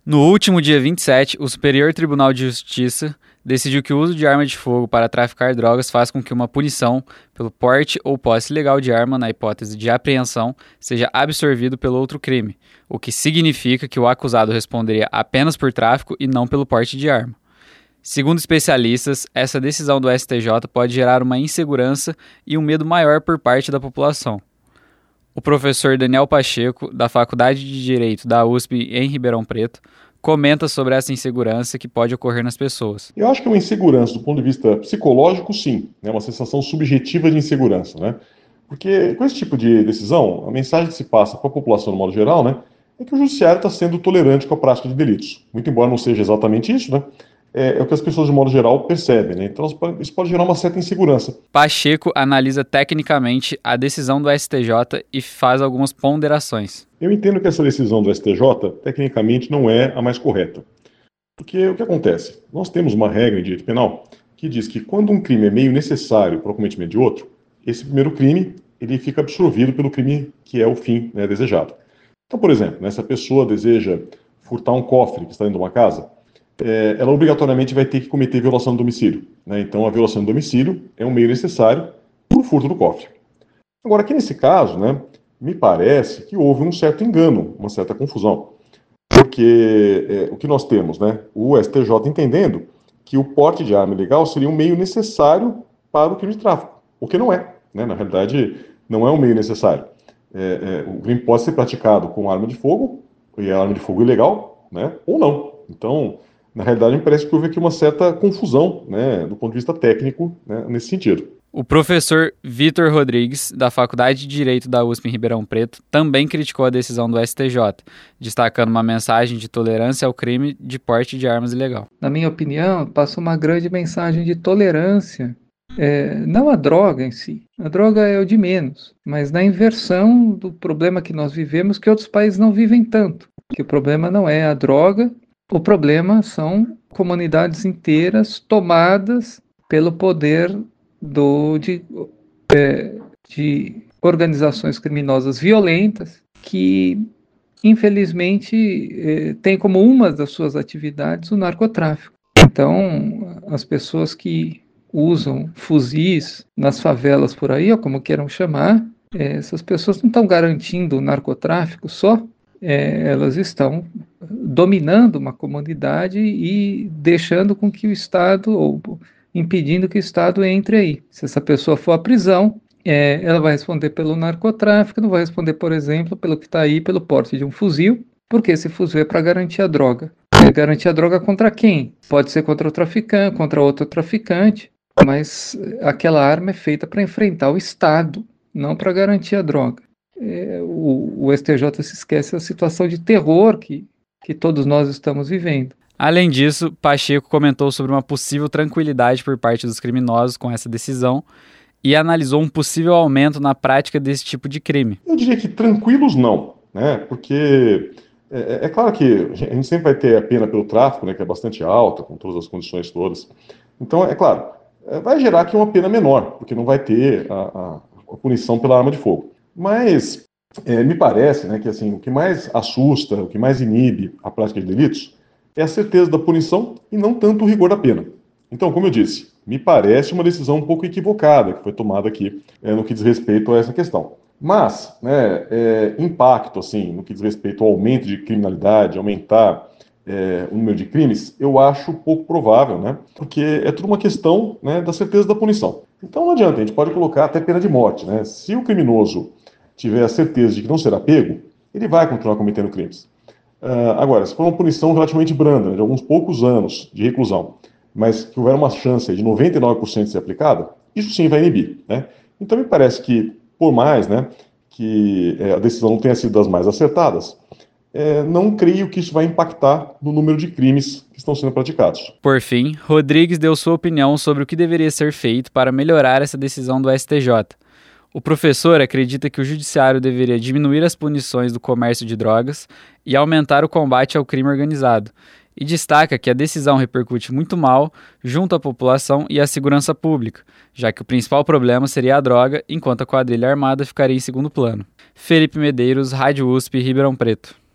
No último dia 27, o Superior Tribunal de Justiça decidiu que o uso de arma de fogo para traficar drogas faz com que uma punição pelo porte ou posse ilegal de arma, na hipótese de apreensão, seja absorvido pelo outro crime, o que significa que o acusado responderia apenas por tráfico e não pelo porte de arma. Segundo especialistas, essa decisão do STJ pode gerar uma insegurança e um medo maior por parte da população. O professor Daniel Pacheco, da Faculdade de Direito da USP em Ribeirão Preto, comenta sobre essa insegurança que pode ocorrer nas pessoas. Eu acho que é uma insegurança do ponto de vista psicológico, sim, né? Uma sensação subjetiva de insegurança, né? Porque com esse tipo de decisão, a mensagem que se passa para a população no modo geral, né, é que o judiciário está sendo tolerante com a prática de delitos. Muito embora não seja exatamente isso, né? É o que as pessoas de modo geral percebem, né? Então isso pode gerar uma certa insegurança. Pacheco analisa tecnicamente a decisão do STJ e faz algumas ponderações. Eu entendo que essa decisão do STJ, tecnicamente, não é a mais correta. Porque o que acontece? Nós temos uma regra em direito penal que diz que quando um crime é meio necessário para o cometimento de outro, esse primeiro crime ele fica absorvido pelo crime que é o fim, né, desejado. Então, por exemplo, né, se a pessoa deseja furtar um cofre que está dentro de uma casa, ela obrigatoriamente vai ter que cometer violação do domicílio, né? Então, a violação do domicílio é um meio necessário para o furto do cofre. Agora, aqui nesse caso, né, me parece que houve um certo engano, uma certa confusão. Porque o que nós temos, né, o STJ entendendo que o porte de arma ilegal seria um meio necessário para o crime de tráfico, o que não é, né? Na realidade, não é um meio necessário. O crime pode ser praticado com arma de fogo, e a arma de fogo ilegal, né, ou não. Então, na realidade, me parece que houve aqui uma certa confusão, né, do ponto de vista técnico, né, nesse sentido. O professor Vitor Rodrigues, da Faculdade de Direito da USP em Ribeirão Preto, também criticou a decisão do STJ, destacando uma mensagem de tolerância ao crime de porte de armas ilegal. Na minha opinião, passa uma grande mensagem de tolerância, não a droga em si. A droga é o de menos, mas na inversão do problema que nós vivemos, que outros países não vivem tanto. Que o problema não é a droga, o problema são comunidades inteiras tomadas pelo poder de organizações criminosas violentas que, infelizmente, tem como uma das suas atividades o narcotráfico. Então, as pessoas que usam fuzis nas favelas por aí, ou como queiram chamar, essas pessoas não estão garantindo o narcotráfico só, elas estão dominando uma comunidade e deixando com que o Estado, ou impedindo que o Estado entre aí. Se essa pessoa for à prisão, ela vai responder pelo narcotráfico, não vai responder, por exemplo, pelo que está aí, pelo porte de um fuzil, porque esse fuzil é para garantir a droga. Garantir a droga contra quem? Pode ser contra o traficante, contra outro traficante, mas aquela arma é feita para enfrentar o Estado, não para garantir a droga. O STJ se esquece da situação de terror que todos nós estamos vivendo. Além disso, Pacheco comentou sobre uma possível tranquilidade por parte dos criminosos com essa decisão e analisou um possível aumento na prática desse tipo de crime. Eu diria que tranquilos não, né? Porque é claro que a gente sempre vai ter a pena pelo tráfico, né, que é bastante alta, com todas as condições todas. Então, é claro, vai gerar aqui uma pena menor, porque não vai ter a punição pela arma de fogo. Mas me parece, né, que assim, o que mais assusta, o que mais inibe a prática de delitos é a certeza da punição e não tanto o rigor da pena. Então, como eu disse, me parece uma decisão um pouco equivocada que foi tomada aqui no que diz respeito a essa questão. Mas, né, impacto, assim, no que diz respeito ao aumento de criminalidade, aumentar o número de crimes, eu acho pouco provável, né, porque é tudo uma questão, né, da certeza da punição. Então não adianta, a gente pode colocar até pena de morte, né? Se o criminoso tiver a certeza de que não será pego, ele vai continuar cometendo crimes. Agora, se for uma punição relativamente branda, de alguns poucos anos de reclusão, mas que houver uma chance de 99% de ser aplicada, isso sim vai inibir, né? Então me parece que, por mais, né, que a decisão não tenha sido das mais acertadas, não creio que isso vai impactar no número de crimes que estão sendo praticados. Por fim, Rodrigues deu sua opinião sobre o que deveria ser feito para melhorar essa decisão do STJ. O professor acredita que o judiciário deveria diminuir as punições do comércio de drogas e aumentar o combate ao crime organizado, e destaca que a decisão repercute muito mal junto à população e à segurança pública, já que o principal problema seria a droga, enquanto a quadrilha armada ficaria em segundo plano. Felipe Medeiros, Rádio USP, Ribeirão Preto.